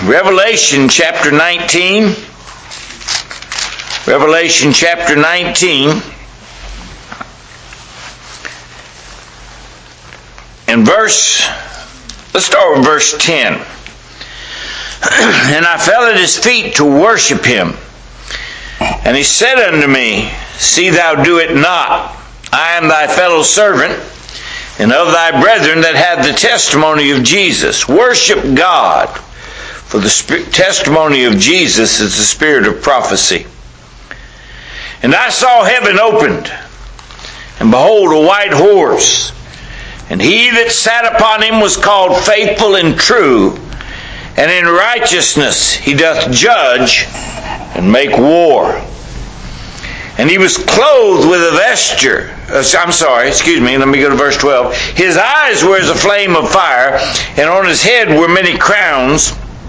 Revelation chapter 19. Revelation chapter 19. And let's start with verse 10. And I fell at his feet to worship him. And he said unto me, See thou do it not. I am thy fellow servant, and of thy brethren that have the testimony of Jesus. Worship God, for the testimony of Jesus is the spirit of prophecy. And I saw heaven opened, and behold, a white horse. And he that sat upon him was called Faithful and True, and in righteousness he doth judge and make war. And he was clothed with a vesture. Let me go to verse 12. His eyes were as a flame of fire, and on his head were many crowns.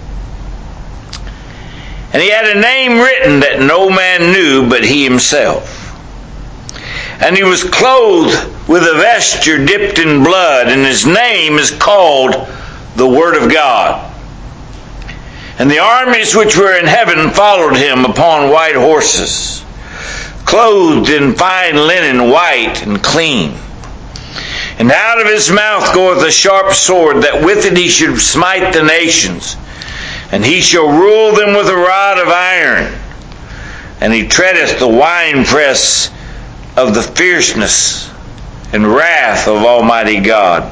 And he had a name written that no man knew but he himself. And he was clothed with a vesture dipped in blood, and his name is called the Word of God. And the armies which were in heaven followed him upon white horses, clothed in fine linen, white and clean. And out of his mouth goeth a sharp sword, that with it he should smite the nations. And he shall rule them with a rod of iron. And he treadeth the winepress of the fierceness and wrath of Almighty God.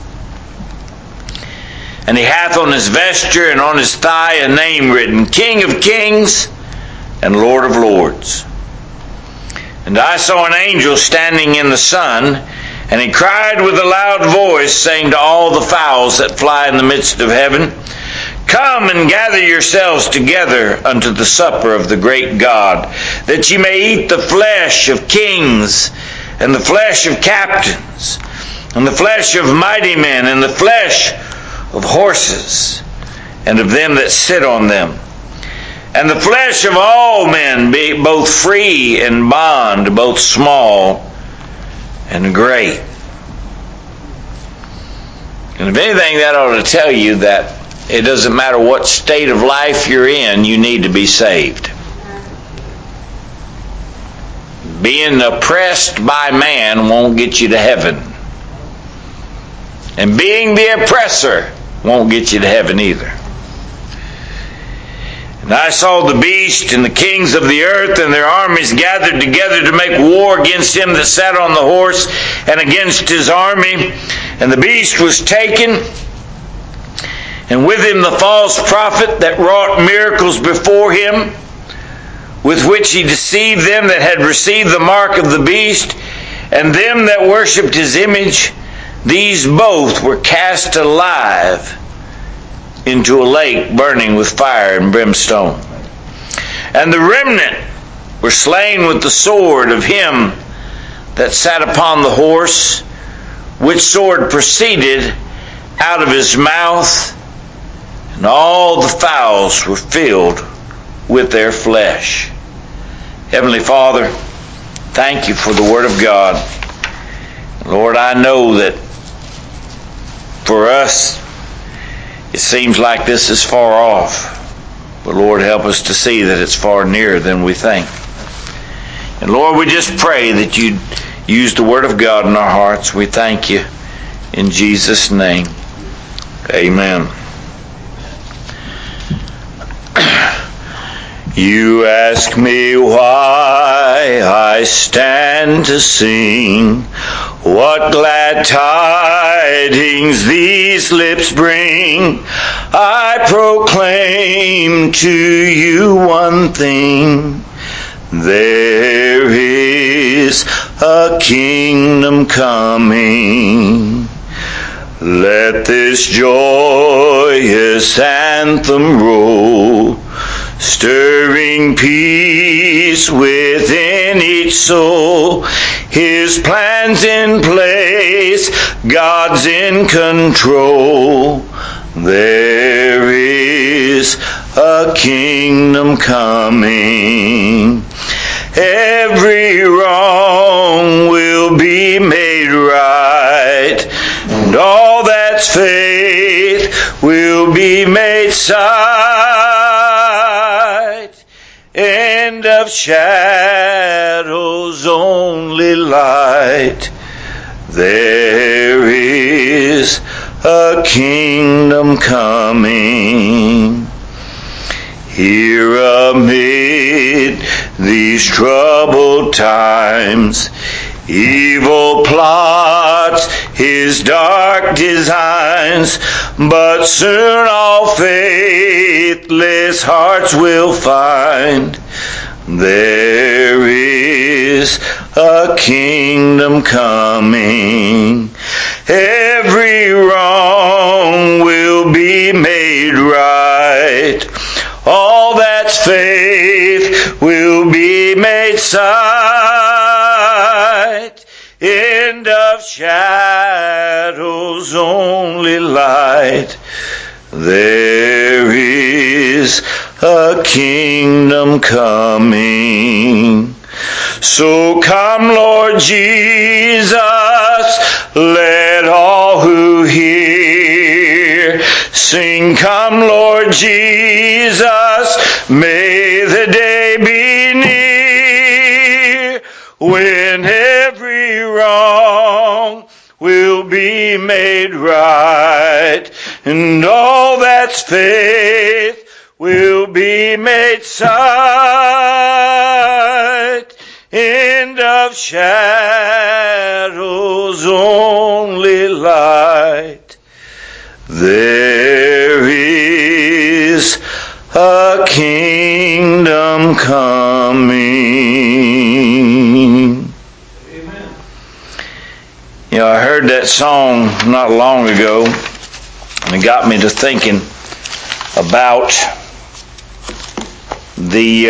And he hath on his vesture and on his thigh a name written, King of Kings and Lord of Lords. And I saw an angel standing in the sun, and he cried with a loud voice, saying to all the fowls that fly in the midst of heaven, Come and gather yourselves together unto the supper of the great God, that ye may eat the flesh of kings, and the flesh of captains, and the flesh of mighty men, and the flesh of horses, and of them that sit on them, and the flesh of all men, be both free and bond, both small and great. And if anything, that ought to tell you that it doesn't matter what state of life you're in, you need to be saved. Being oppressed by man won't get you to heaven. And being the oppressor won't get you to heaven either. And I saw the beast and the kings of the earth and their armies gathered together to make war against him that sat on the horse and against his army. And the beast was taken, and with him the false prophet that wrought miracles before him, with which he deceived them that had received the mark of the beast, and them that worshipped his image. These both were cast alive into a lake burning with fire and brimstone. And the remnant were slain with the sword of him that sat upon the horse, which sword proceeded out of his mouth, and all the fowls were filled with their flesh. Heavenly Father, thank you for the Word of God. Lord, I know that for us, it seems like this is far off. But Lord, help us to see that it's far nearer than we think. And Lord, we just pray that you'd use the Word of God in our hearts. We thank you in Jesus' name. Amen. You ask me why I stand to sing, what glad tidings these lips bring. I proclaim to you one thing, there is a kingdom coming. Let this joyous anthem roll, stirring peace within each soul. His plan's in place, God's in control. There is a kingdom coming. Every wrong will be made right, and all that's faith will will be made sight, end of shadows only light. There is a kingdom coming. Here amid these troubled times, evil plots his dark designs, but soon all faithless hearts will find there is a kingdom coming. Every wrong will be made right. All that's faith will be made sight. End of shadows only light. There is a kingdom coming. So come, Lord Jesus, let all who hear sing, come, Lord Jesus, may the day be near when every wrong will be made right, and all that's faith will be made sight. End of shadows only light. There is a kingdom coming. Amen. You know, I heard that song not long ago, and it got me to thinking about the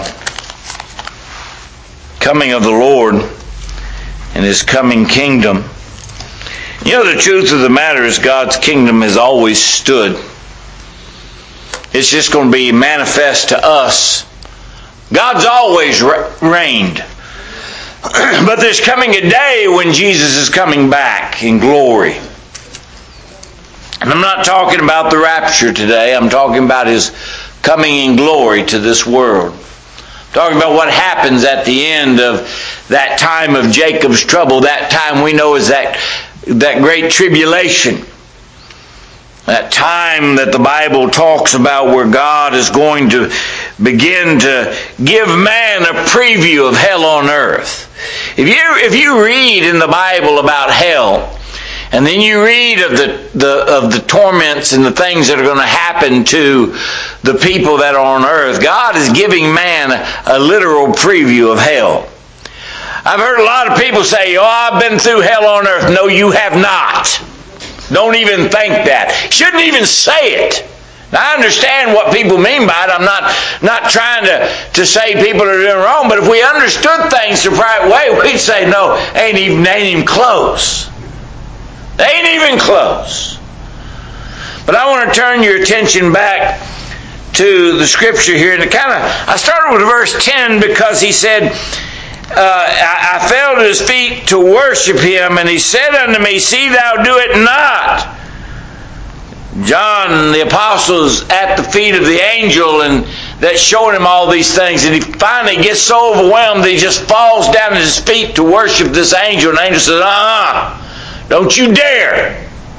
coming of the Lord and His coming kingdom. You know, the truth of the matter is God's kingdom has always stood. It's just going to be manifest to us. God's always reigned. But there's coming a day when Jesus is coming back in glory. And I'm not talking about the rapture today. I'm talking about His coming in glory to this world. I'm talking about what happens at the end of that time of Jacob's trouble. That time we know is that great tribulation. That time that the Bible talks about where God is going to begin to give man a preview of hell on earth. If you read in the Bible about hell, and then you read of the torments and the things that are going to happen to the people that are on earth, God is giving man a literal preview of hell. I've heard a lot of people say, "Oh, I've been through hell on earth." No, you have not. Don't even think that. Shouldn't even say it. Now, I understand what people mean by it. I'm not trying to say people are doing wrong, but if we understood things the right way, we'd say, no, ain't even close. They ain't even close. But I want to turn your attention back to the scripture here. And I started with verse 10 because he said, I fell at his feet to worship him, and he said unto me, see thou do it not. John the apostle is at the feet of the angel, and that's showing him all these things, and he finally gets so overwhelmed that he just falls down at his feet to worship this angel, and the angel says, don't you dare.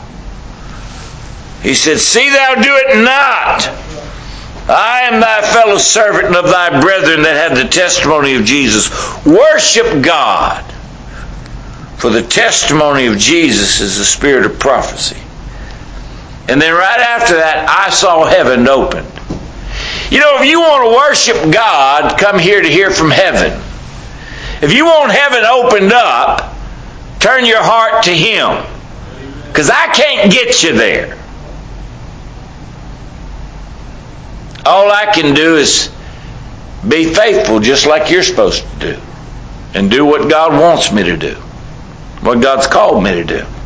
He said, see thou do it not. I am thy fellow servant and of thy brethren that have the testimony of Jesus. Worship God. For the testimony of Jesus is the spirit of prophecy. And then right after that, I saw heaven opened. You know, if you want to worship God, come here to hear from heaven. If you want heaven opened up, turn your heart to Him. Because I can't get you there. All I can do is be faithful just like you're supposed to do. And do what God wants me to do. What God's called me to do.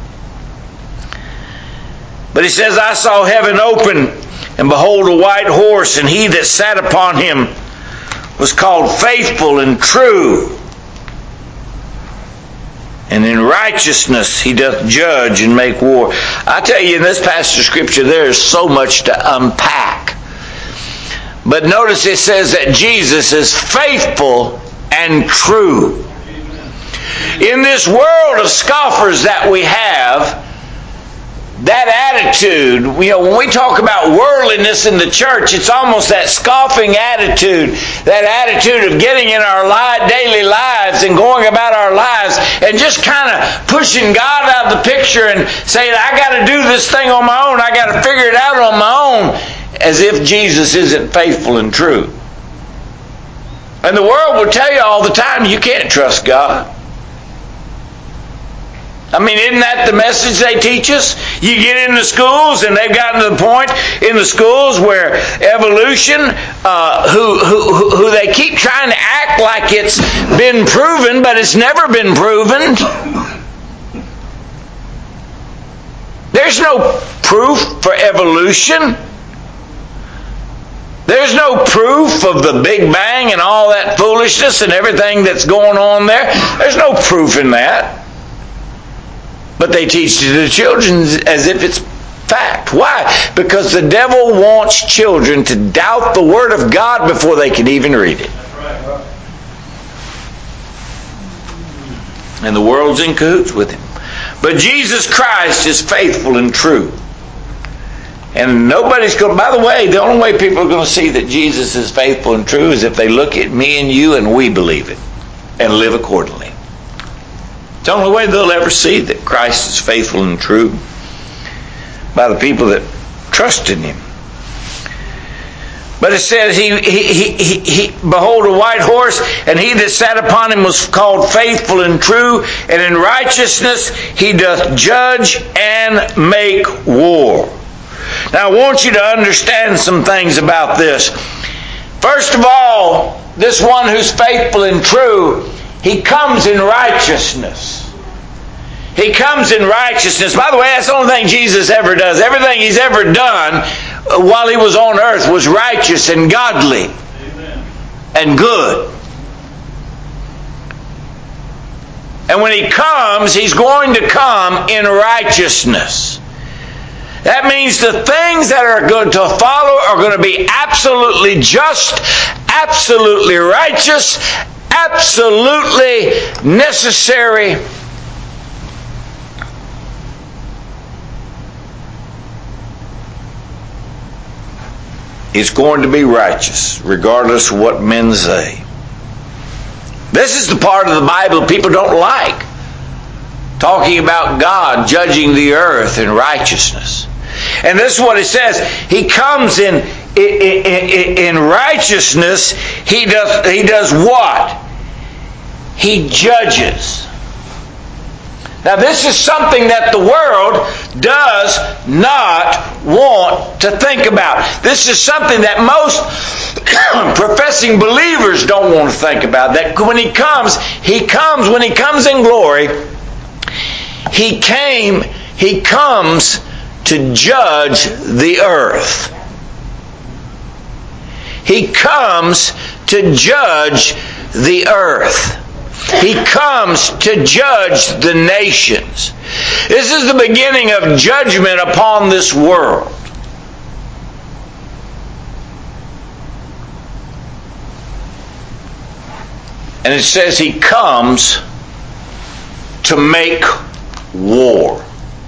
But he says, I saw heaven open, and behold a white horse, and he that sat upon him was called Faithful and True. and in righteousness he doth judge and make war. I tell you, in this passage of Scripture, there is so much to unpack. But notice it says that Jesus is faithful and true. In this world of scoffers that we have, that attitude, when we talk about worldliness in the church, it's almost that scoffing attitude, that attitude of getting in our daily lives and going about our lives and just kind of pushing God out of the picture and saying, I got to do this thing on my own, I got to figure it out on my own, as if Jesus isn't faithful and true. And the world will tell you all the time, you can't trust God. I mean, isn't that the message they teach us? You get into schools, and they've gotten to the point in the schools where evolution, who they keep trying to act like it's been proven, but it's never been proven. There's no proof for evolution. There's no proof of the Big Bang and all that foolishness and everything that's going on there. There's no proof in that. But they teach it to the children as if it's fact. Why? Because the devil wants children to doubt the Word of God before they can even read it. And the world's in cahoots with him. But Jesus Christ is faithful and true. And nobody's going to... By the way, the only way people are going to see that Jesus is faithful and true is if they look at me and you and we believe it and live accordingly. It's the only way they'll ever see that Christ is faithful and true, by the people that trust in Him. But it says, he behold a white horse, and he that sat upon him was called faithful and true, and in righteousness he doth judge and make war. Now I want you to understand some things about this. First of all, this one who's faithful and true, he comes in righteousness. He comes in righteousness. By the way, that's the only thing Jesus ever does. Everything He's ever done while He was on earth was righteous and godly. Amen. And good. And when He comes, He's going to come in righteousness. That means the things that are going to follow are going to be absolutely just, absolutely righteous, absolutely necessary. It's going to be righteous, regardless of what men say. This is the part of the Bible people don't like. Talking about God judging the earth in righteousness. And this is what it says. He comes in righteousness. He does what? He judges. Now this is something that the world does not want to think about. This is something that most professing believers don't want to think about. That when He comes in glory, He comes to judge the earth. He comes to judge the earth. He comes to judge the nations. This is the beginning of judgment upon this world. And it says He comes to make war.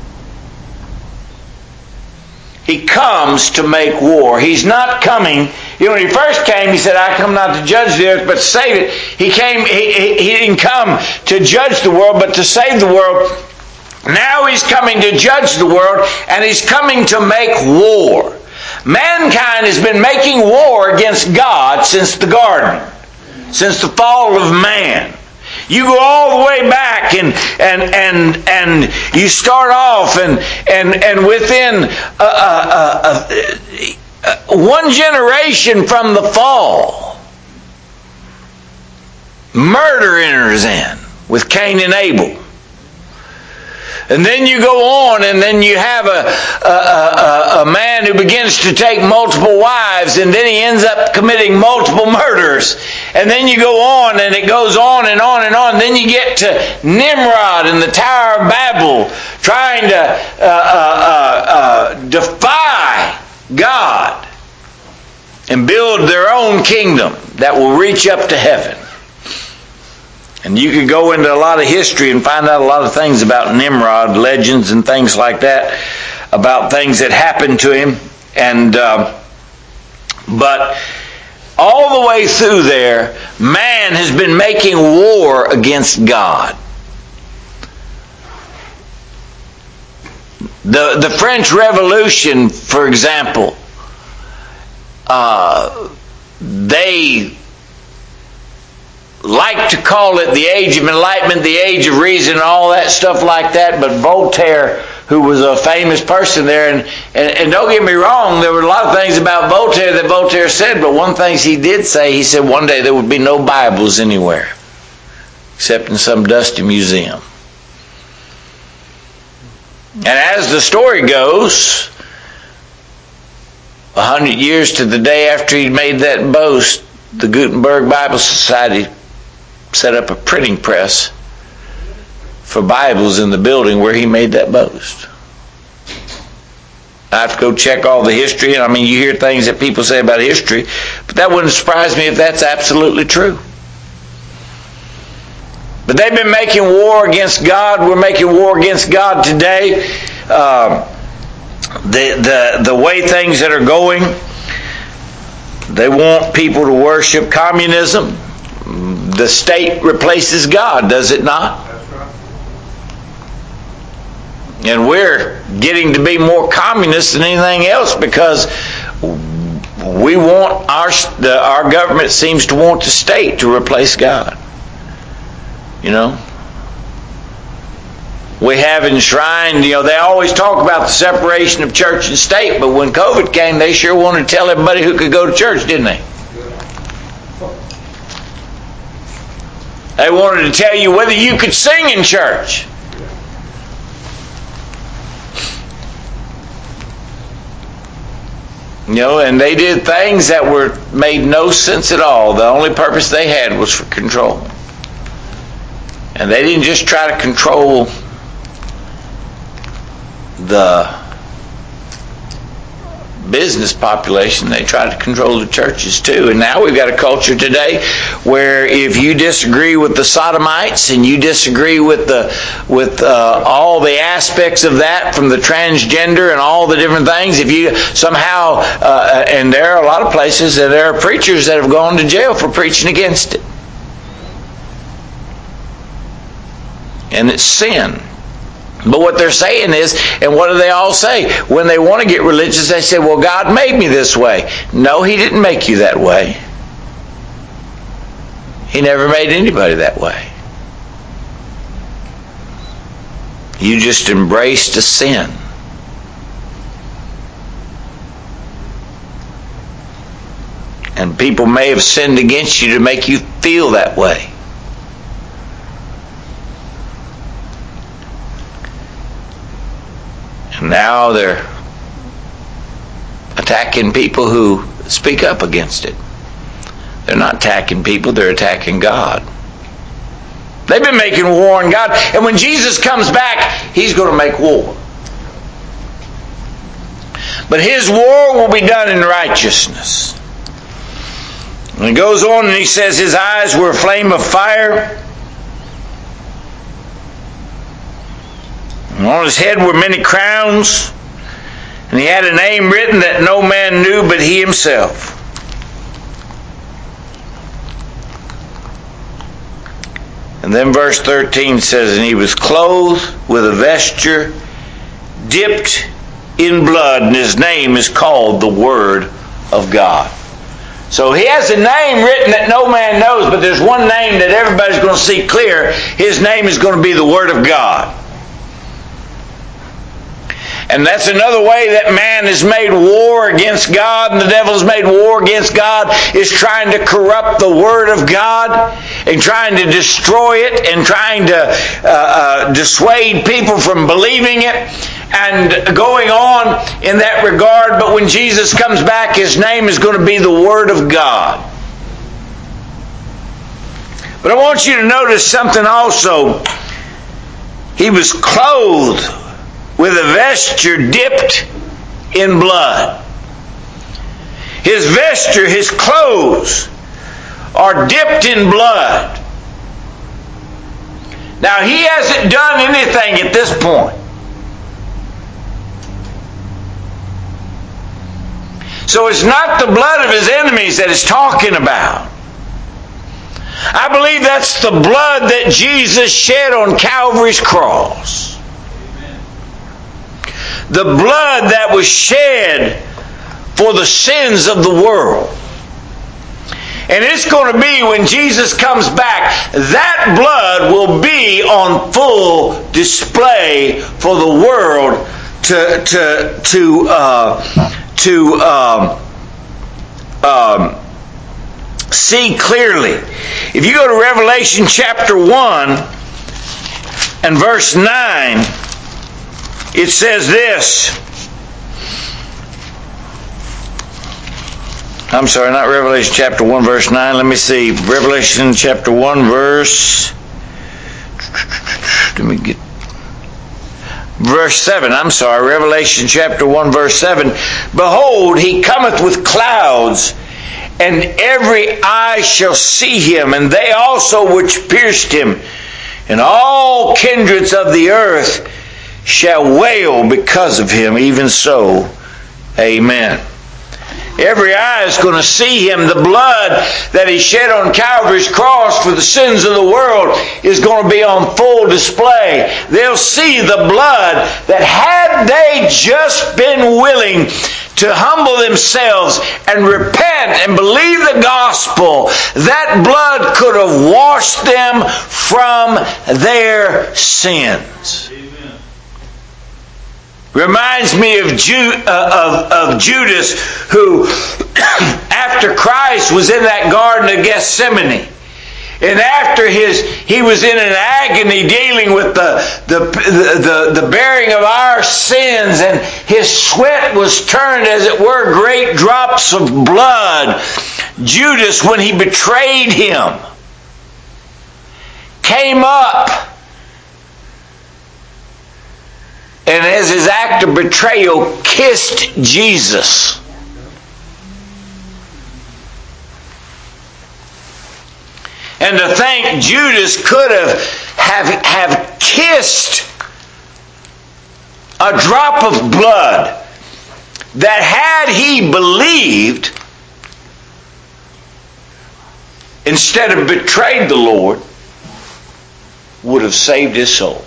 He comes to make war. He's not coming. When He first came, He said, I come not to judge the earth, but to save it. He didn't come to judge the world, but to save the world. Now He's coming to judge the world, and He's coming to make war. Mankind has been making war against God since the garden, since the fall of man. You go all the way back and you start off and within one generation from the fall, murder enters in with Cain and Abel. And then you go on, and then you have a man who begins to take multiple wives, and then he ends up committing multiple murders. And then you go on, and it goes on and on and on. Then you get to Nimrod and the Tower of Babel, trying to defy God and build their own kingdom that will reach up to heaven. And you could go into a lot of history and find out a lot of things about Nimrod, legends and things like that, about things that happened to him. And but all the way through there, man has been making war against God. The French Revolution, for example, they like to call it the Age of Enlightenment, the Age of Reason, and all that stuff like that. But Voltaire, who was a famous person there, and don't get me wrong, there were a lot of things about Voltaire that Voltaire said, but one thing he did say, he said one day there would be no Bibles anywhere, except in some dusty museum. And as the story goes, 100 years to the day after he made that boast, the Gutenberg Bible Society set up a printing press for Bibles in the building where he made that boast. I have to go check all the history. I mean, you hear things that people say about history, but that wouldn't surprise me if that's absolutely true. But they've been making war against God. We're making war against God today. The way things that are going, they want people to worship communism. The state replaces God, does it not? That's right. And we're getting to be more communist than anything else because we want our government seems to want the state to replace God. You know? We have enshrined, they always talk about the separation of church and state, but when COVID came, they sure wanted to tell everybody who could go to church, didn't they? They wanted to tell you whether you could sing in church. And they did things that made no sense at all. The only purpose they had was for control. And they didn't just try to control the business population, they tried to control the churches too. And now we've got a culture today where if you disagree with the sodomites and you disagree with all the aspects of that, from the transgender and all the different things, if you somehow and there are a lot of places and there are preachers that have gone to jail for preaching against it, and it's sin. But what they're saying is, and what do they all say? When they want to get religious, they say, well, God made me this way. No, He didn't make you that way. He never made anybody that way. You just embraced a sin. And people may have sinned against you to make you feel that way. Now they're attacking people who speak up against it. They're not attacking people, they're attacking God. They've been making war on God, and when Jesus comes back, He's going to make war. But His war will be done in righteousness. And He goes on and He says His eyes were a flame of fire. And on His head were many crowns, and He had a name written that no man knew but He Himself. And then verse 13 says, and He was clothed with a vesture dipped in blood, and His name is called the Word of God. So He has a name written that no man knows, but there's one name that everybody's going to see clear. His name is going to be the Word of God. And that's another way that man has made war against God, and the devil has made war against God, is trying to corrupt the Word of God and trying to destroy it and trying to dissuade people from believing it and going on in that regard. But when Jesus comes back, His name is going to be the Word of God. But I want you to notice something also. He was clothed with a vesture dipped in blood. His vesture, his clothes, are dipped in blood. Now, he hasn't done anything at this point. So it's not the blood of his enemies that it's talking about. I believe that's the blood that Jesus shed on Calvary's cross. The blood that was shed for the sins of the world. And it's going to be, when Jesus comes back, that blood will be on full display for the world to see clearly. If you go to Revelation chapter 1 and verse 9, it says this. I'm sorry, not Revelation chapter 1 verse 9. Let me see. Revelation chapter 1 verse... Let me get... Verse 7, I'm sorry. Revelation chapter 1 verse 7. Behold, he cometh with clouds, and every eye shall see him, and they also which pierced him, and all kindreds of the earth shall wail because of him. Even so, amen. Every eye is going to see him. The blood that he shed on Calvary's cross for the sins of the world is going to be on full display. They'll see the blood that, had they just been willing to humble themselves and repent and believe the gospel, that blood could have washed them from their sins. Reminds me of Judas, who, after Christ was in that Garden of Gethsemane, and after he was in an agony dealing with the bearing of our sins, and his sweat was turned, as it were, great drops of blood. Judas, when he betrayed him, came up, and as his act of betrayal, kissed Jesus. And to think Judas could have kissed a drop of blood that, had he believed, instead of betrayed the Lord, would have saved his soul.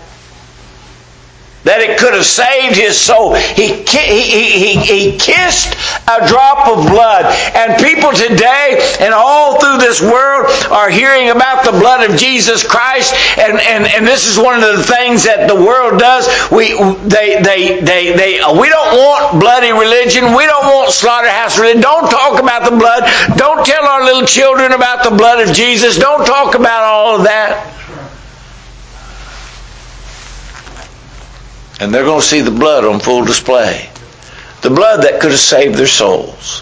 That it could have saved his soul. He kissed a drop of blood. And people today and all through this world are hearing about the blood of Jesus Christ. And this is one of the things that the world does. We don't want bloody religion. We don't want slaughterhouse religion. Don't talk about the blood. Don't tell our little children about the blood of Jesus. Don't talk about all of that. And they're going to see the blood on full display. The blood that could have saved their souls.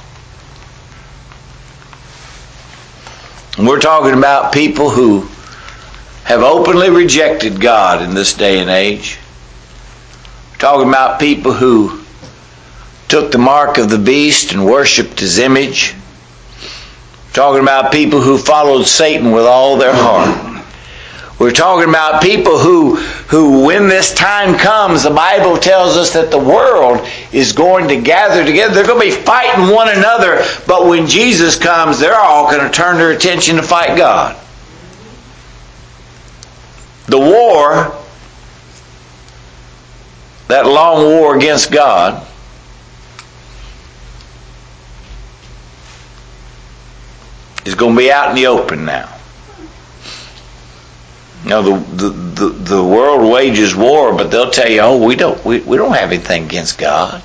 And we're talking about people who have openly rejected God in this day and age. We're talking about people who took the mark of the beast and worshipped his image. We're talking about people who followed Satan with all their heart. We're talking about people who, when this time comes, the Bible tells us that the world is going to gather together. They're going to be fighting one another, but when Jesus comes, they're all going to turn their attention to fight God. The war, that long war against God, is going to be out in the open now. You know, the world wages war, but they'll tell you, oh, we don't have anything against God.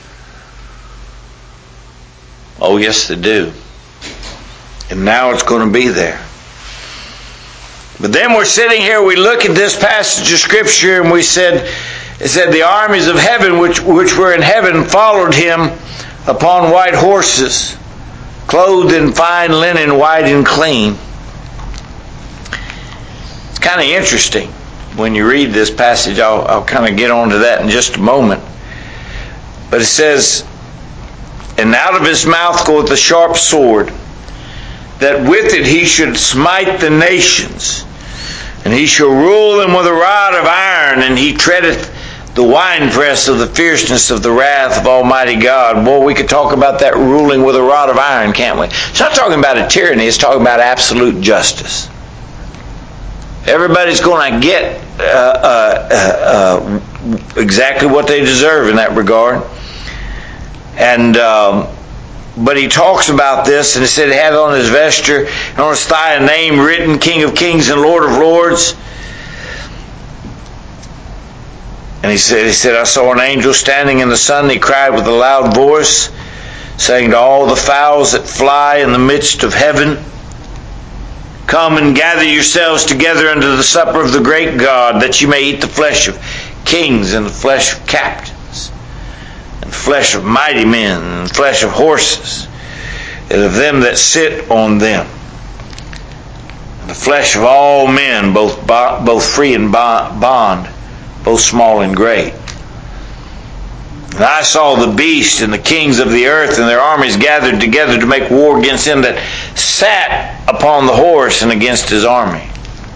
Oh, yes, they do. And now it's going to be there. But then we're sitting here, we look at this passage of Scripture, and it said the armies of heaven which were in heaven followed him upon white horses, clothed in fine linen, white and clean. kind of interesting when you read this passage. I'll kind of get onto that in just a moment. But it says, and out of his mouth goeth a sharp sword, that with it he should smite the nations, and he shall rule them with a rod of iron, and he treadeth the winepress of the fierceness of the wrath of Almighty God. Boy, we could talk about that ruling with a rod of iron, can't we? It's not talking about a tyranny, it's talking about absolute justice. Everybody's going to get exactly what they deserve in that regard. And but he talks about this, and he said, he had on his vesture and on his thigh a name written, King of Kings and Lord of Lords. And he said, I saw an angel standing in the sun. He cried with a loud voice, saying to all the fowls that fly in the midst of heaven, come and gather yourselves together unto the supper of the great God, that you may eat the flesh of kings, and the flesh of captains, and the flesh of mighty men, and the flesh of horses, and of them that sit on them, and the flesh of all men, both free and bond, both small and great. And I saw the beast and the kings of the earth and their armies gathered together to make war against him that sat upon the horse and against his army.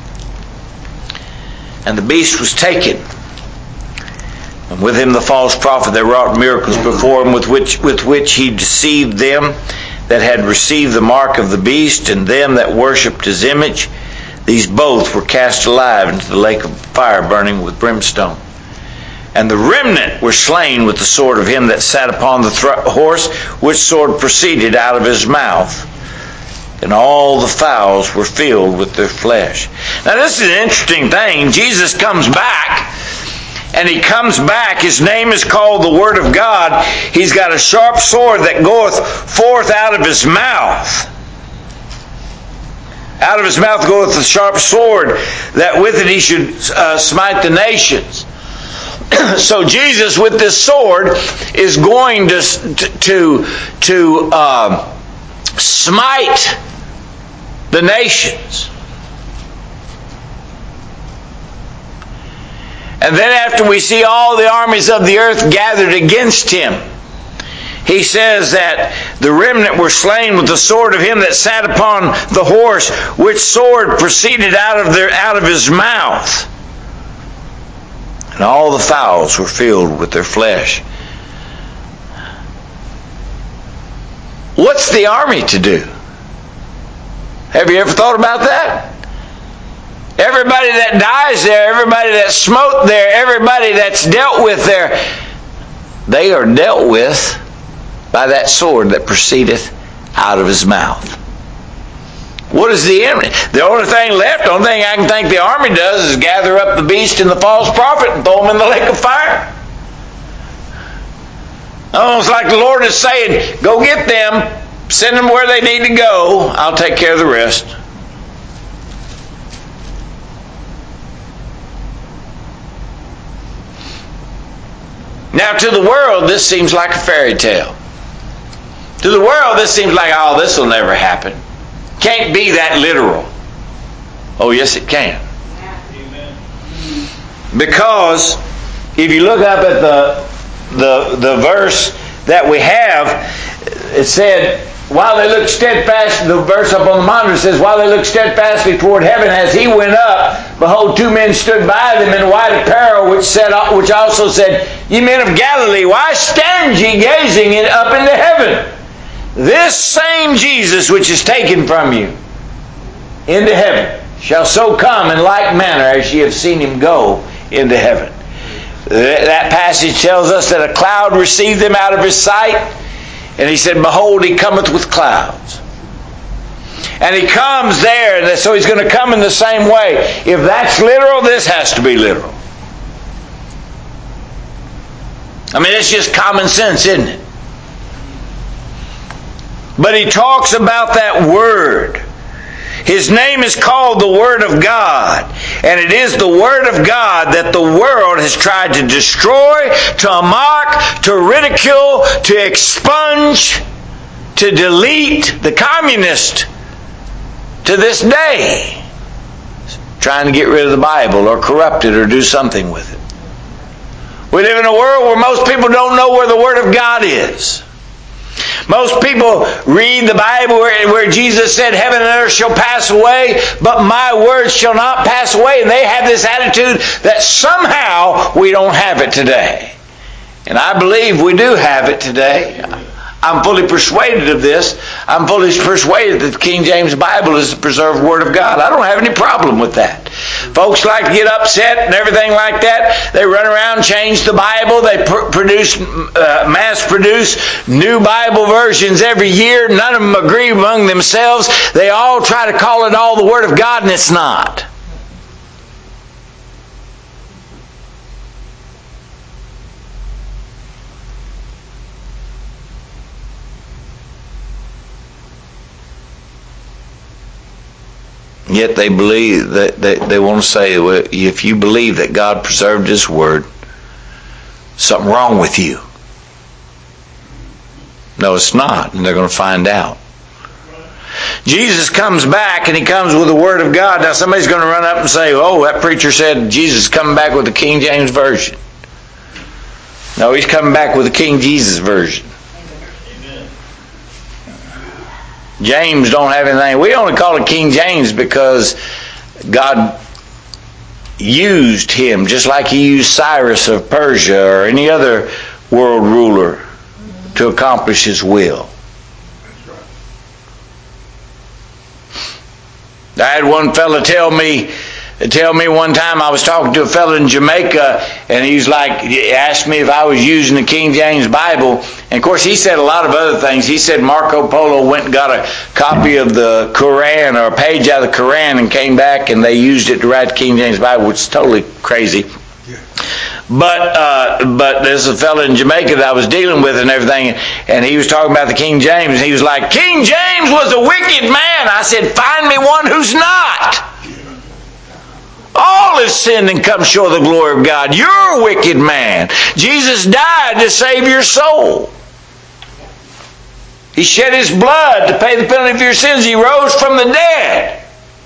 And the beast was taken, and with him the false prophet that wrought miracles before him, with which he deceived them that had received the mark of the beast, and them that worshipped his image. These both were cast alive into the lake of fire burning with brimstone. And the remnant were slain with the sword of him that sat upon the horse, which sword proceeded out of his mouth. And all the fowls were filled with their flesh. Now this is an interesting thing. Jesus comes back, and he comes back. His name is called the Word of God. He's got a sharp sword that goeth forth out of his mouth. Out of his mouth goeth the sharp sword, that with it he should smite the nations. So Jesus, with this sword, is going to smite the nations. And then after we see all the armies of the earth gathered against him, he says that the remnant were slain with the sword of him that sat upon the horse, which sword proceeded out of his mouth. And all the fowls were filled with their flesh. What's the army to do? Have you ever thought about that? Everybody that dies there, everybody that's smote there, everybody that's dealt with there, they are dealt with by that sword that proceedeth out of his mouth. What is the enemy? The only thing left, the only thing I can think the army does is gather up the beast and the false prophet and throw them in the lake of fire. Almost like the Lord is saying, go get them, send them where they need to go, I'll take care of the rest. Now to the world, this seems like a fairy tale. To the world, this seems like, oh, this will never happen. Can't be that literal. Oh, yes, it can. Amen. Because if you look up at the verse that we have, it said, while they looked steadfast, the verse up on the monitor says, while they looked steadfastly toward heaven as he went up, behold, two men stood by them in white apparel, which also said, ye men of Galilee, why stand ye gazing up into heaven? This same Jesus which is taken from you into heaven shall so come in like manner as ye have seen him go into heaven. That passage tells us that a cloud received them out of his sight, and he said, behold, he cometh with clouds. And he comes there, and so he's going to come in the same way. If that's literal, this has to be literal. I mean, it's just common sense, isn't it? But he talks about that Word. His name is called the Word of God. And it is the Word of God that the world has tried to destroy, to mock, to ridicule, to expunge, to delete. The communist to this day trying to get rid of the Bible or corrupt it or do something with it. We live in a world where most people don't know where the Word of God is. Most people read the Bible where Jesus said, heaven and earth shall pass away, but my words shall not pass away. And they have this attitude that somehow we don't have it today. And I believe we do have it today. I'm fully persuaded of this. I'm fully persuaded that the King James Bible is the preserved Word of God. I don't have any problem with that. Folks like to get upset and everything like that. They run around, change the Bible. They mass produce new Bible versions every year. None of them agree among themselves. They all try to call it all the Word of God, and it's not. Yet they believe that they want to say, well, if you believe that God preserved His Word, something wrong with you. No, it's not, and they're going to find out. Jesus comes back, and He comes with the Word of God. Now somebody's going to run up and say, oh, that preacher said Jesus is coming back with the King James Version. No, He's coming back with the King Jesus Version. James don't have anything. We only call it King James because God used him just like He used Cyrus of Persia or any other world ruler to accomplish His will. I had one fella tell me one time, I was talking to a fella in Jamaica, and he asked me if I was using the King James Bible. And of course he said a lot of other things. He said Marco Polo went and got a copy of the Quran or a page out of the Quran and came back and they used it to write the King James Bible, which is totally crazy. Yeah. But there's a fella in Jamaica that I was dealing with and everything, and he was talking about the King James, and he was like, King James was a wicked man. I said, find me one who's not. All have sinned and come short of the glory of God. You're a wicked man. Jesus died to save your soul. He shed His blood to pay the penalty for your sins. He rose from the dead.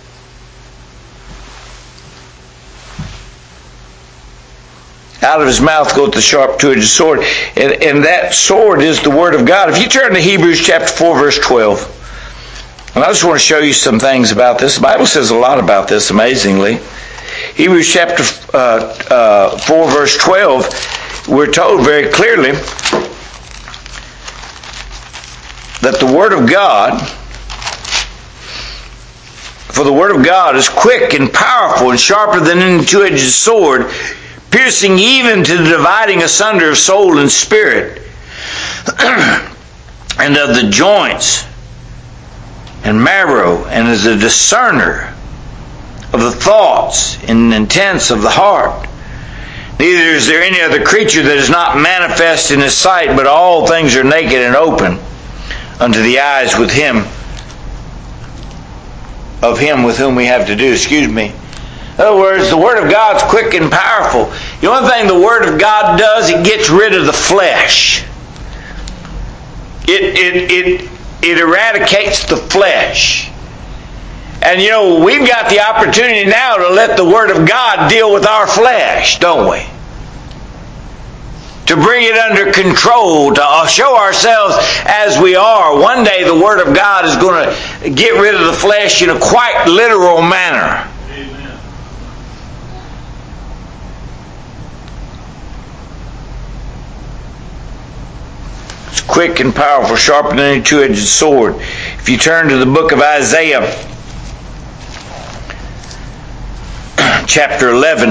Out of His mouth goeth the sharp two-edged sword. And that sword is the Word of God. If you turn to Hebrews chapter 4, verse 12. And I just want to show you some things about this. The Bible says a lot about this, amazingly. Hebrews chapter 4, verse 12, we're told very clearly that the Word of God, for the Word of God is quick and powerful and sharper than any two-edged sword, piercing even to the dividing asunder of soul and spirit, and of the joints and marrow, and is a discerner of the thoughts and intents of the heart. Neither is there any other creature that is not manifest in His sight, but all things are naked and open unto the eyes of Him with whom we have to do. In other words, the Word of God's quick and powerful. The only thing the Word of God does, it gets rid of the flesh. It eradicates the flesh. And we've got the opportunity now to let the Word of God deal with our flesh, don't we? To bring it under control, to show ourselves as we are. One day the Word of God is going to get rid of the flesh in a quite literal manner. Amen. It's quick and powerful, sharper than any two-edged sword. If you turn to the book of Isaiah, chapter 11.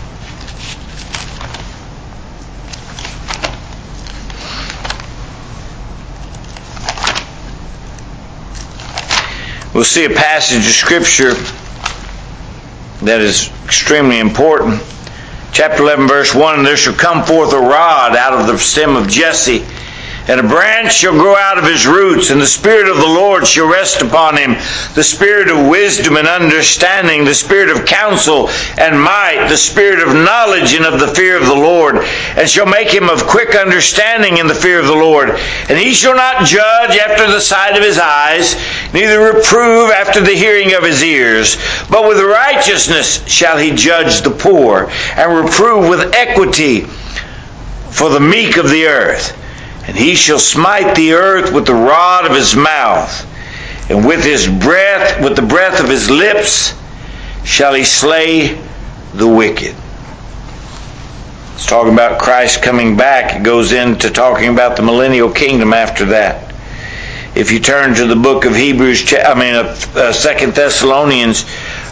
We'll see a passage of Scripture that is extremely important. Chapter 11, verse 1, there shall come forth a rod out of the stem of Jesse, and a branch shall grow out of his roots, and the Spirit of the Lord shall rest upon him, the Spirit of wisdom and understanding, the Spirit of counsel and might, the Spirit of knowledge and of the fear of the Lord, and shall make him of quick understanding in the fear of the Lord. And he shall not judge after the sight of his eyes, neither reprove after the hearing of his ears. But with righteousness shall he judge the poor, and reprove with equity for the meek of the earth. And he shall smite the earth with the rod of his mouth, and with the breath of his lips shall he slay the wicked. It's talking about Christ coming back. It goes into talking about the millennial kingdom after that. If you turn to the book of 2 Thessalonians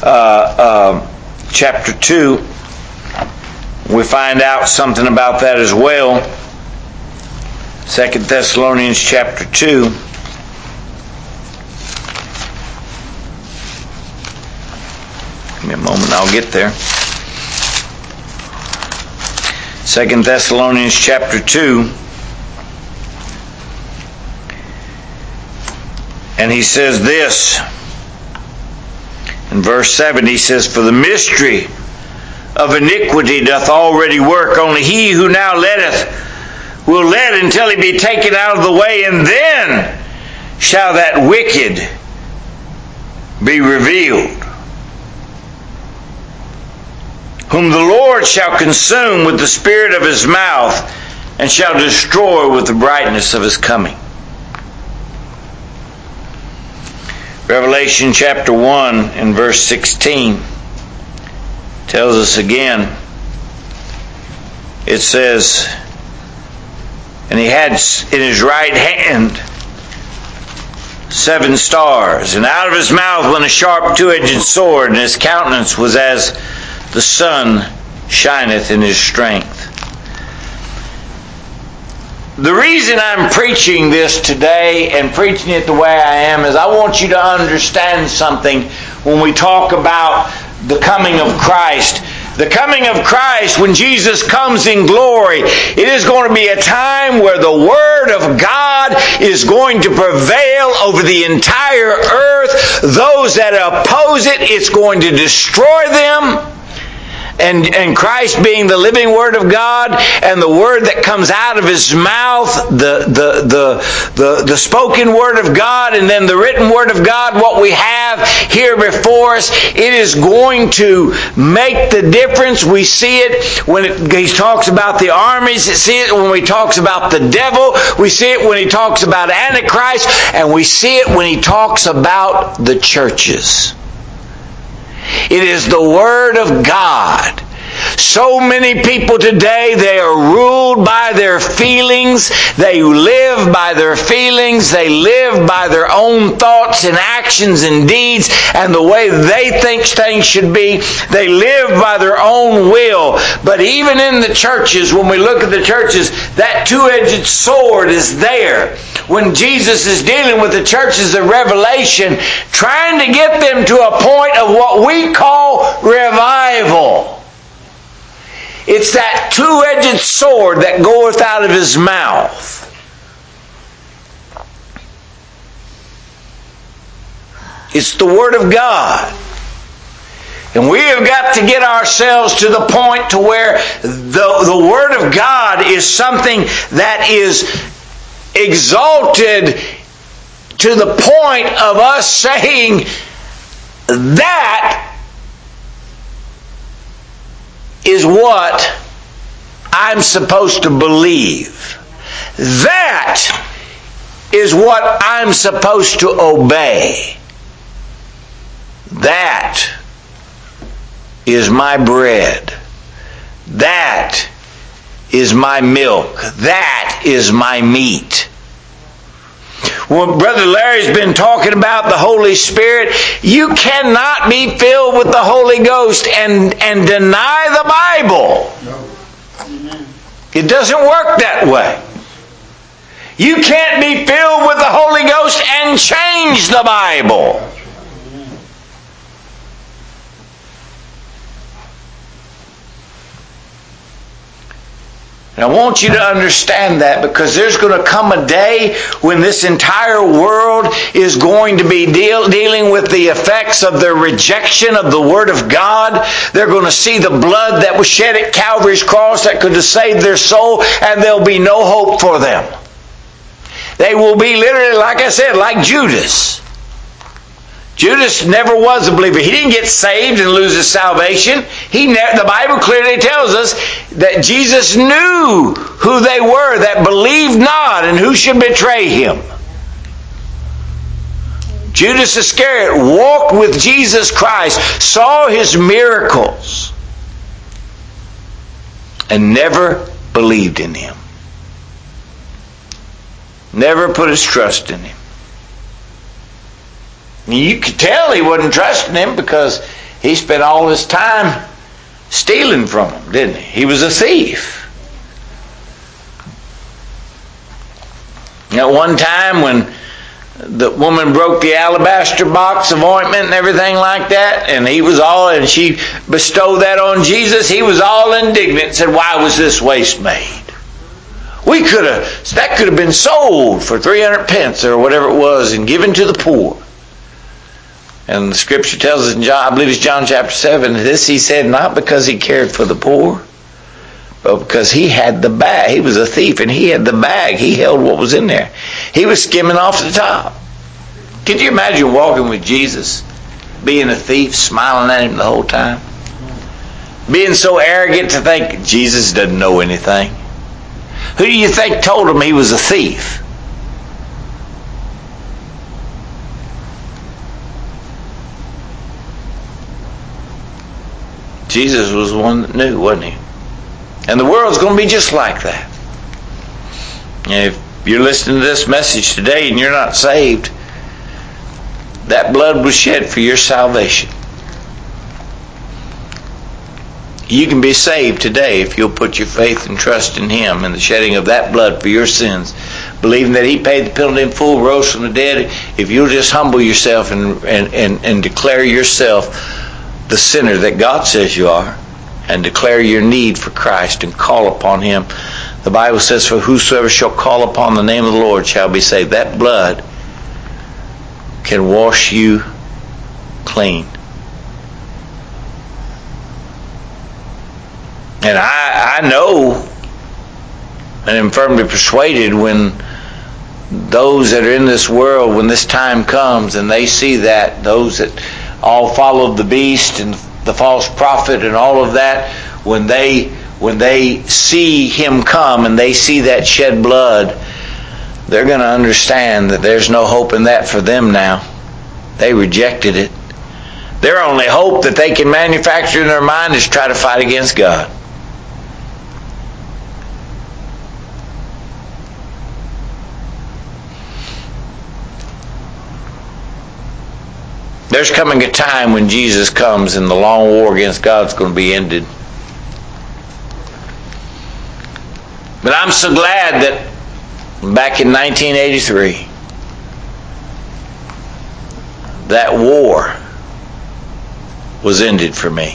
chapter 2, we find out something about that as well. 2 Thessalonians chapter 2. Give me a moment, I'll get there. 2 Thessalonians chapter 2. And he says this, in verse 7, he says, "For the mystery of iniquity doth already work. Only he who now letteth will let until he be taken out of the way, and then shall that wicked be revealed, whom the Lord shall consume with the spirit of his mouth, and shall destroy with the brightness of his coming." Revelation chapter 1 and verse 16 tells us again. It says, "And he had in his right hand 7 stars, and out of his mouth went a sharp two-edged sword, and his countenance was as the sun shineth in his strength." The reason I'm preaching this today and preaching it the way I am is I want you to understand something when we talk about the coming of Christ. The coming of Christ, when Jesus comes in glory, it is going to be a time where the Word of God is going to prevail over the entire earth. Those that oppose it, it's going to destroy them. And Christ being the living Word of God, and the Word that comes out of His mouth, the spoken Word of God, and then the written Word of God, what we have here before us, it is going to make the difference. We see it when He talks about the armies. We see it when He talks about the devil. We see it when He talks about Antichrist. And we see it when He talks about the churches. It is the Word of God. So many people today, they are ruled by their feelings. They live by their feelings. They live by their own thoughts and actions and deeds and the way they think things should be. They live by their own will. But even in the churches, when we look at the churches, that two-edged sword is there. When Jesus is dealing with the churches of Revelation, trying to get them to a point of what we call revival. It's that two-edged sword that goeth out of His mouth. It's the Word of God. And we have got to get ourselves to the point to where the Word of God is something that is exalted to the point of us saying that is what I'm supposed to believe. That is what I'm supposed to obey. That is my bread. That is my milk. That is my meat. Well, Brother Larry's been talking about the Holy Spirit. You cannot be filled with the Holy Ghost and deny the Bible. No. It doesn't work that way. You can't be filled with the Holy Ghost and change the Bible. And I want you to understand that, because there's going to come a day when this entire world is going to be dealing with the effects of their rejection of the Word of God. They're going to see the blood that was shed at Calvary's cross that could have saved their soul, and there'll be no hope for them. They will be literally, like I said, like Judas. Judas never was a believer. He didn't get saved and lose his salvation. The Bible clearly tells us that Jesus knew who they were that believed not and who should betray him. Judas Iscariot walked with Jesus Christ, saw his miracles, and never believed in him. Never put his trust in him. You could tell he wasn't trusting him because he spent all his time stealing from him, didn't he? He was a thief. At one time when the woman broke the alabaster box of ointment and everything like that, and she bestowed that on Jesus, he was all indignant and said, "Why was this waste made? That could have been sold for 300 pence or whatever it was and given to the poor." And the scripture tells us in John, I believe it's John chapter 7, this he said not because he cared for the poor, but because he had the bag. He was a thief and he had the bag. He held what was in there. He was skimming off the top. Could you imagine walking with Jesus, being a thief, smiling at him the whole time? Being so arrogant to think Jesus doesn't know anything. Who do you think told him he was a thief? Jesus was the one that knew, wasn't he? And the world's going to be just like that. And if you're listening to this message today and you're not saved, that blood was shed for your salvation. You can be saved today if you'll put your faith and trust in him and the shedding of that blood for your sins, believing that he paid the penalty in full, rose from the dead. If you'll just humble yourself and declare yourself the sinner that God says you are, and declare your need for Christ and call upon him. The Bible says, "For whosoever shall call upon the name of the Lord shall be saved." That blood can wash you clean. And I know and am firmly persuaded when those that are in this world, when this time comes and they see that, those that all followed the beast and the false prophet and all of that, when they see him come and they see that shed blood, they're going to understand that there's no hope in that for them now. They rejected it. Their only hope that they can manufacture in their mind is try to fight against God. There's coming a time when Jesus comes and the long war against God's going to be ended. But I'm so glad that back in 1983, that war was ended for me.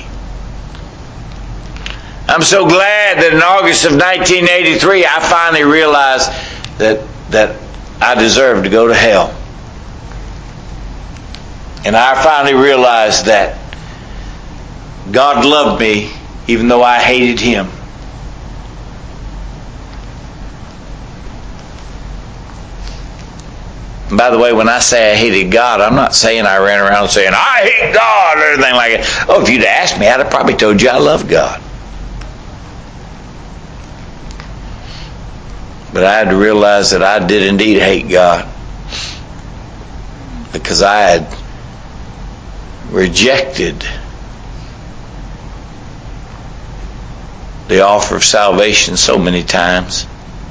I'm so glad that in August of 1983, I finally realized that I deserved to go to hell. And I finally realized that God loved me even though I hated him. And by the way, when I say I hated God, I'm not saying I ran around saying, "I hate God," or anything like that. Oh, if you'd asked me, I'd have probably told you I love God. But I had to realize that I did indeed hate God, because I had rejected the offer of salvation so many times.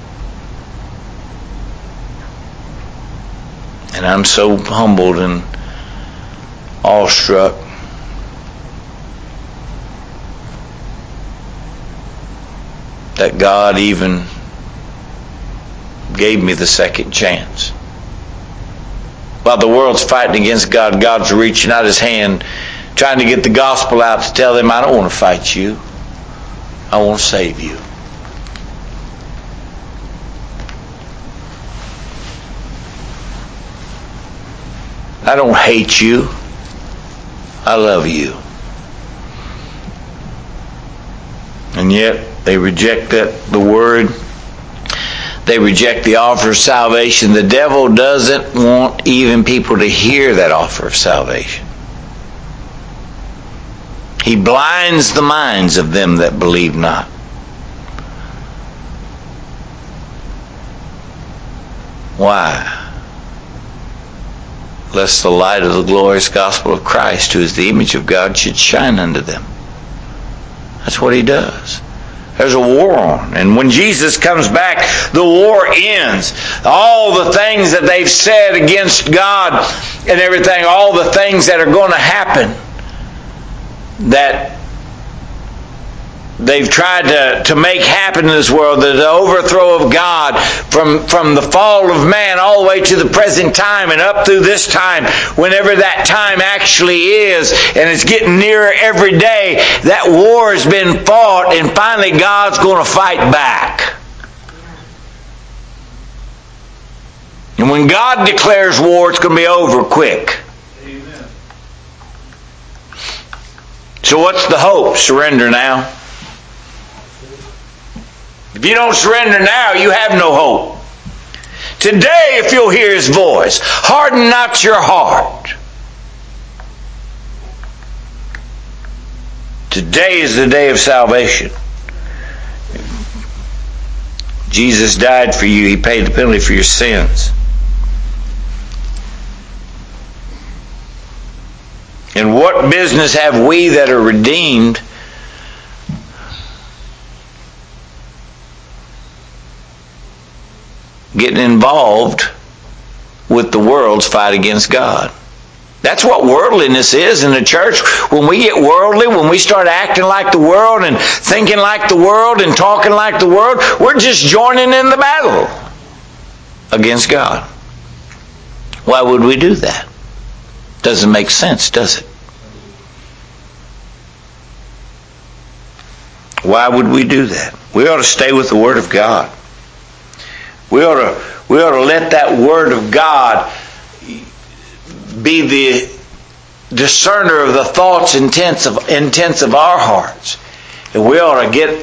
And I'm so humbled and awestruck that God even gave me the second chance. While the world's fighting against God, God's reaching out his hand, trying to get the gospel out to tell them, "I don't want to fight you. I want to save you." I don't hate you. I love you. And yet they reject the word. They reject the offer of salvation. The devil doesn't want even people to hear that offer of salvation. He blinds the minds of them that believe not. Why? Lest the light of the glorious gospel of Christ, who is the image of God, should shine unto them. That's what he does. There's a war on. And when Jesus comes back, the war ends. All the things that they've said against God and everything, all the things that are going to happen that they've tried to make happen in this world, the overthrow of God from the fall of man all the way to the present time and up through this time, whenever that time actually is, and it's getting nearer every day, that war has been fought, and finally God's going to fight back. And when God declares war, it's going to be over quick. Amen. So what's the hope? Surrender now. If you don't surrender now, you have no hope. Today, if you'll hear His voice, harden not your heart. Today is the day of salvation. Jesus died for you. He paid the penalty for your sins. And what business have we that are redeemed getting involved with the world's fight against God? That's what worldliness is in the church. When we get worldly, when we start acting like the world and thinking like the world and talking like the world, we're just joining in the battle against God. Why would we do that? Doesn't make sense, does it? Why would we do that? We ought to stay with the Word of God. We ought to let that Word of God be the discerner of the thoughts and intents of our hearts. And we ought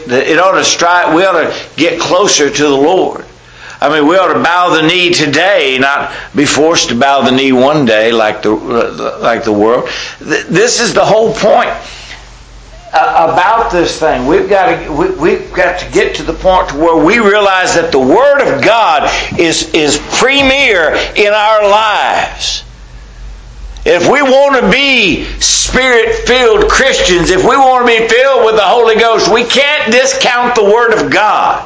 to get closer to the Lord. I mean, we ought to bow the knee today, not be forced to bow the knee one day like the world. This is the whole point about this thing. We've got to get to the point to where we realize that the Word of God is premier in our lives. If we want to be Spirit-filled Christians, if we want to be filled with the Holy Ghost, we can't discount the Word of God.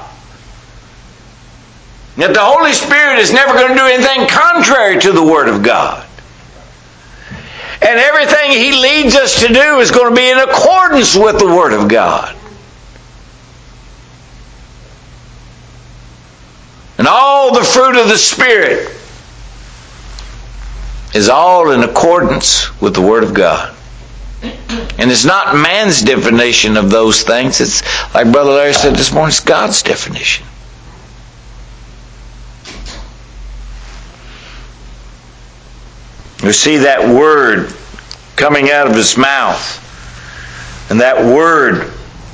That the Holy Spirit is never going to do anything contrary to the Word of God. And everything He leads us to do is going to be in accordance with the Word of God. And all the fruit of the Spirit is all in accordance with the Word of God. And it's not man's definition of those things. It's, like Brother Larry said this morning, it's God's definition. You see that Word coming out of His mouth. And that Word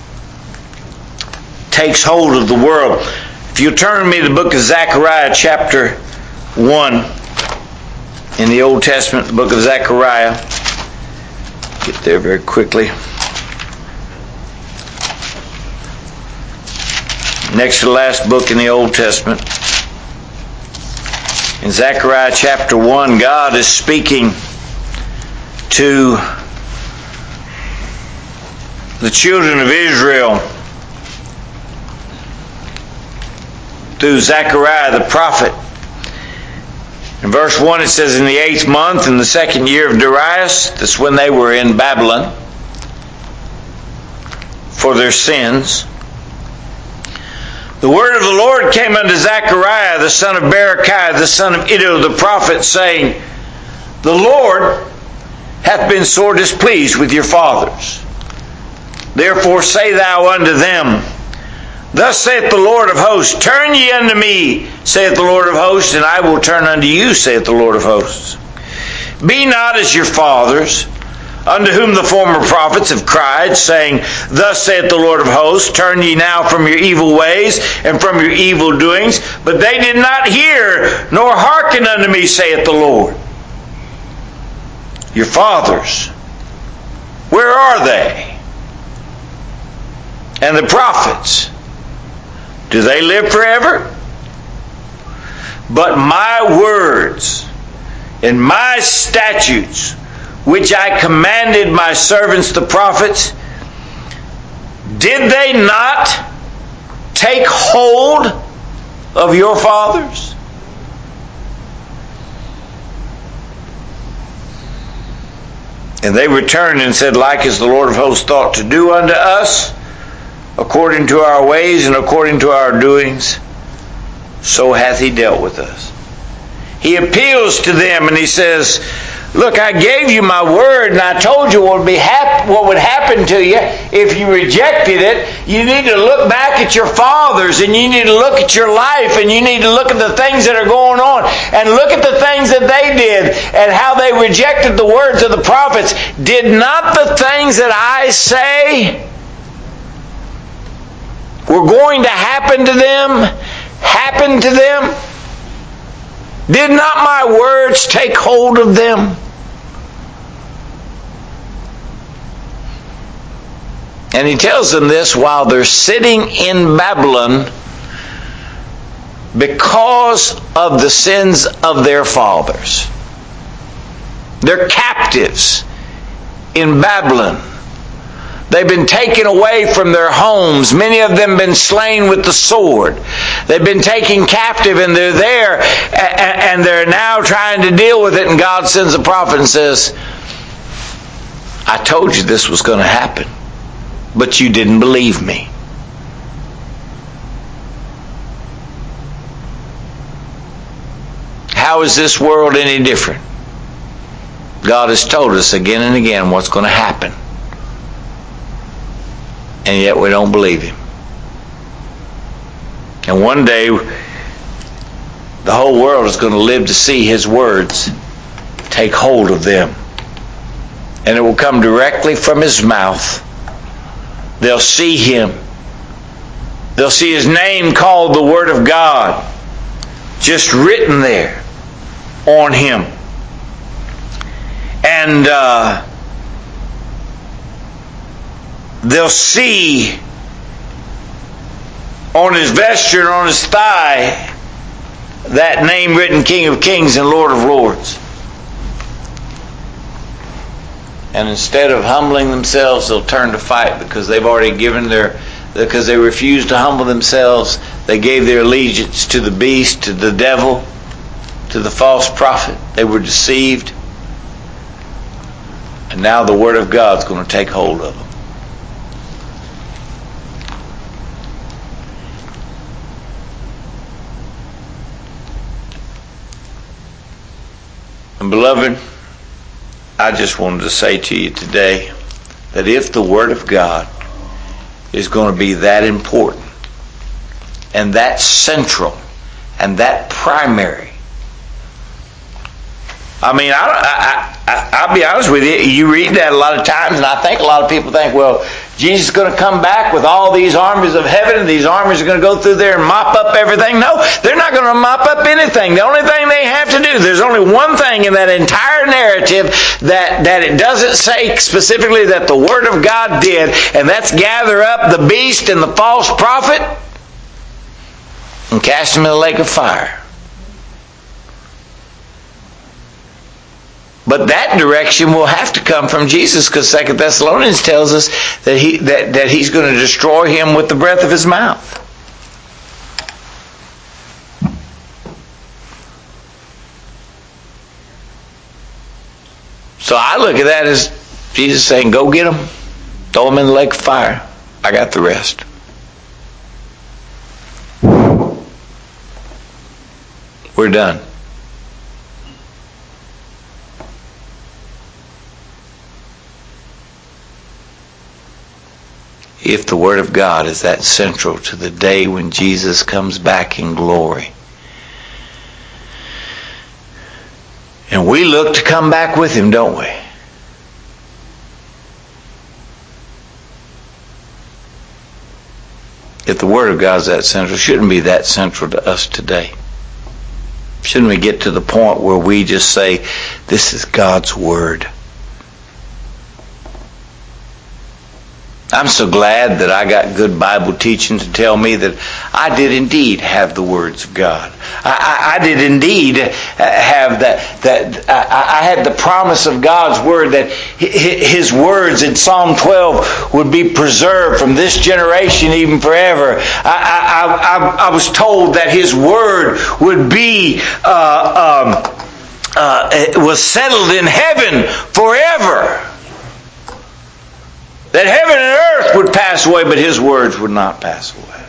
takes hold of the world. If you turn with me to the book of Zechariah chapter 1 in the Old Testament, the book of Zechariah. Get there very quickly. Next to the last book in the Old Testament. In Zechariah chapter 1, God is speaking to the children of Israel through Zechariah the prophet. In verse 1 it says, in the 8th month, in the 2nd year of Darius, that's when they were in Babylon for their sins, the word of the Lord came unto Zechariah, the son of Berechiah, the son of Iddo, the prophet, saying, the Lord hath been sore displeased with your fathers. Therefore say thou unto them, thus saith the Lord of hosts, turn ye unto me, saith the Lord of hosts, and I will turn unto you, saith the Lord of hosts. Be not as your fathers, unto whom the former prophets have cried, saying, Thus saith the Lord of hosts, turn ye now from your evil ways and from your evil doings. But they did not hear, nor hearken unto me, saith the Lord. Your fathers, where are they? And the prophets, do they live forever? But my words and my statutes, which I commanded my servants the prophets, did they not take hold of your fathers? And they returned and said, Like as the Lord of hosts thought to do unto us, according to our ways and according to our doings, so hath he dealt with us. He appeals to them and he says, Look, I gave you my word and I told you what would happen to you if you rejected it. You need to look back at your fathers and you need to look at your life and you need to look at the things that are going on and look at the things that they did and how they rejected the words of the prophets. Did not the things that I say were going to happen to them happen to them? Did not my words take hold of them? And he tells them this while they're sitting in Babylon because of the sins of their fathers. They're captives in Babylon. They've been taken away from their homes. Many of them been slain with the sword. They've been taken captive and they're there and they're now trying to deal with it. And God sends a prophet and says, I told you this was going to happen, but you didn't believe me. How is this world any different? God has told us again and again what's going to happen. And yet we don't believe him. And one day, the whole world is going to live to see his words take hold of them. And it will come directly from his mouth. They'll see him. They'll see his name called the Word of God, just written there on him. And they'll see on his vesture and on his thigh that name written, King of Kings and Lord of Lords. And instead of humbling themselves, they'll turn to fight because they've already because they refused to humble themselves. They gave their allegiance to the beast, to the devil, to the false prophet. They were deceived. And now the Word of God's going to take hold of them. And beloved, I just wanted to say to you today that if the Word of God is going to be that important and that central and that primary, I mean, I'll be honest with you, you read that a lot of times and I think a lot of people think, well, Jesus is going to come back with all these armies of heaven and these armies are going to go through there and mop up everything. No, they're not going to mop up anything. The only thing they have to do, there's only one thing in that entire narrative that it doesn't say specifically that the Word of God did, and that's gather up the beast and the false prophet and cast them in the lake of fire. But that direction will have to come from Jesus, because 2 Thessalonians tells us that he's going to destroy him with the breath of his mouth. So I look at that as Jesus saying, go get them. Throw them in the lake of fire. I got the rest. We're done. If the Word of God is that central to the day when Jesus comes back in glory, and we look to come back with him, don't we? If the Word of God is that central, shouldn't be that central to us today? Shouldn't we get to the point where we just say, this is God's Word? I'm so glad that I got good Bible teaching to tell me that I did indeed have the words of God. I did indeed have that I had the promise of God's Word, that His words in Psalm 12 would be preserved from this generation even forever. I was told that His Word would be it was settled in heaven forever. That heaven and earth would pass away, but His words would not pass away.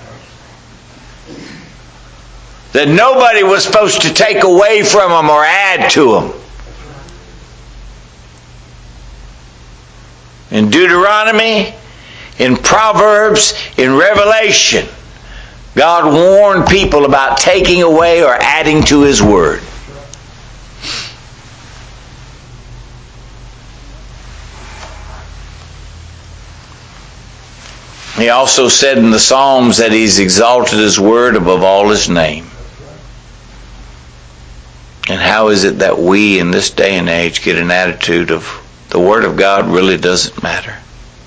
That nobody was supposed to take away from them or add to them. In Deuteronomy, in Proverbs, in Revelation, God warned people about taking away or adding to His Word. He also said in the Psalms that He's exalted His Word above all His name. And how is it that we in this day and age get an attitude of the Word of God really doesn't matter?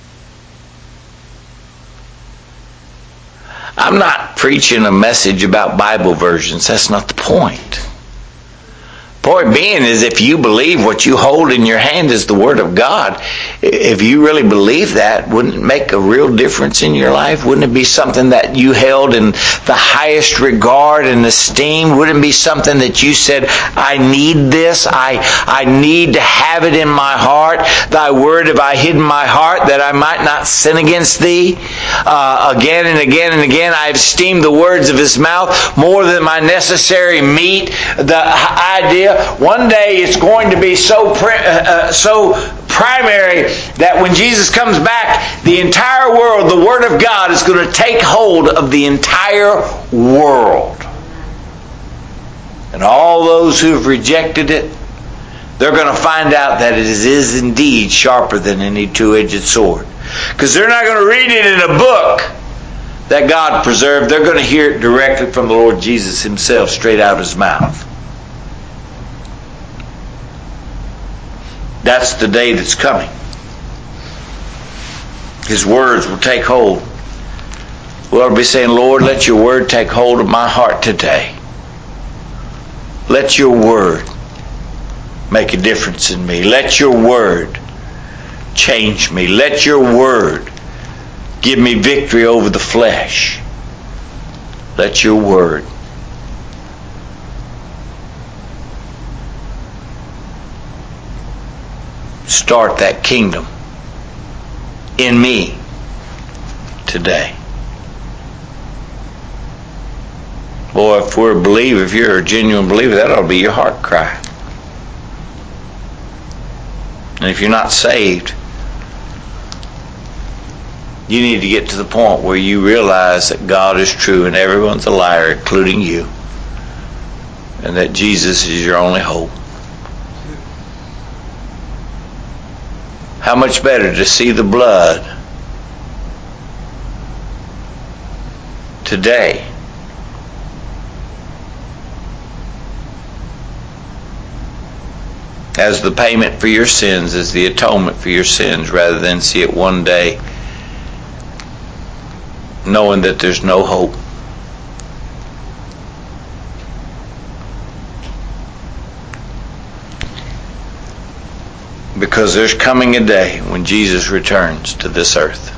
I'm not preaching a message about Bible versions. That's not the point. Point being is, if you believe what you hold in your hand is the Word of God, if you really believe that, wouldn't it make a real difference in your life? Wouldn't it be something that you held in the highest regard and esteem? Wouldn't it be something that you said, I need this, I need to have it in my heart. Thy word have I hid in my heart, that I might not sin against thee. Again and again and again I have esteemed the words of His mouth more than my necessary meat. The idea, one day it's going to be so primary that when Jesus comes back, the entire world, the Word of God, is going to take hold of the entire world. And all those who have rejected it, they're going to find out that it is indeed sharper than any two-edged sword. Because they're not going to read it in a book that God preserved. They're going to hear it directly from the Lord Jesus Himself, straight out of His mouth. That's the day that's coming. His words will take hold. We'll be saying, Lord, let your word take hold of my heart today. Let your word make a difference in me. Let your word change me. Let your word give me victory over the flesh. Let your word start that kingdom in me today. Boy, if we're a believer, if you're a genuine believer, that ought to be your heart cry. And if you're not saved, you need to get to the point where you realize that God is true and everyone's a liar, including you, and that Jesus is your only hope. How much better to see the blood today as the payment for your sins, as the atonement for your sins, rather than see it one day knowing that there's no hope. Because there's coming a day when Jesus returns to this earth.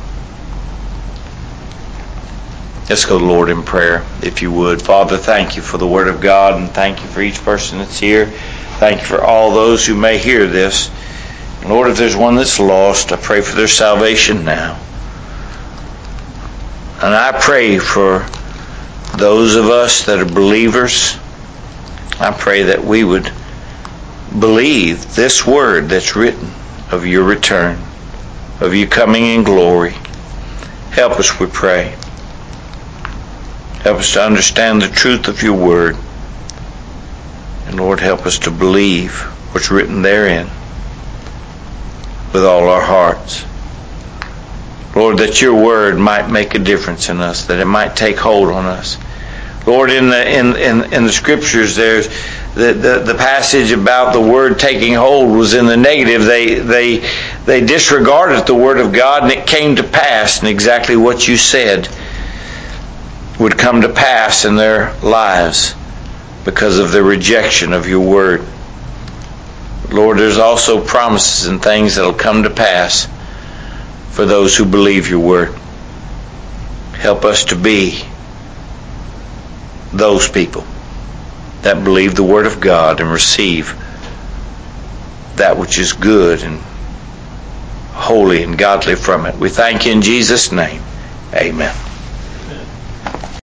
Let's go to the Lord in prayer, if you would. Father, thank you for the Word of God, and thank you for each person that's here. Thank you for all those who may hear this. Lord, if there's one that's lost, I pray for their salvation now. And I pray for those of us that are believers. I pray that we would believe this word that's written of your return, of you coming in glory. Help us, we pray. Help us to understand the truth of your word. And Lord, help us to believe what's written therein with all our hearts. Lord, that your word might make a difference in us, that it might take hold on us. Lord, in the scriptures, there's the passage about the word taking hold was in the negative. They disregarded the word of God, and it came to pass, and exactly what you said would come to pass in their lives because of the rejection of your word. Lord, there's also promises and things that will come to pass for those who believe your word. Help us to be those people that believe the word of God and receive that which is good and holy and godly from it. We thank you in Jesus' name. Amen.